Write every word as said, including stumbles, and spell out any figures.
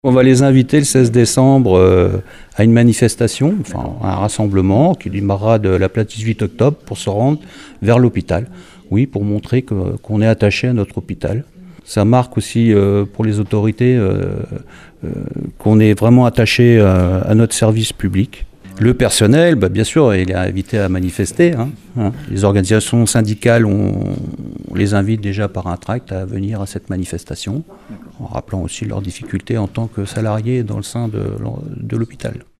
On va les inviter le seize décembre euh, à une manifestation, enfin un rassemblement qui démarrera de la place dix-huit octobre pour se rendre vers l'hôpital. Oui, pour montrer que, qu'on est attaché à notre hôpital. Ça marque aussi euh, pour les autorités euh, euh, qu'on est vraiment attaché euh, à notre service public. Le personnel, bah, bien sûr, il est invité à manifester. Hein, hein. Les organisations syndicales, on, on les invite déjà par un tract à venir à cette manifestation, en rappelant aussi leurs difficultés en tant que salariés dans le sein de, de l'hôpital.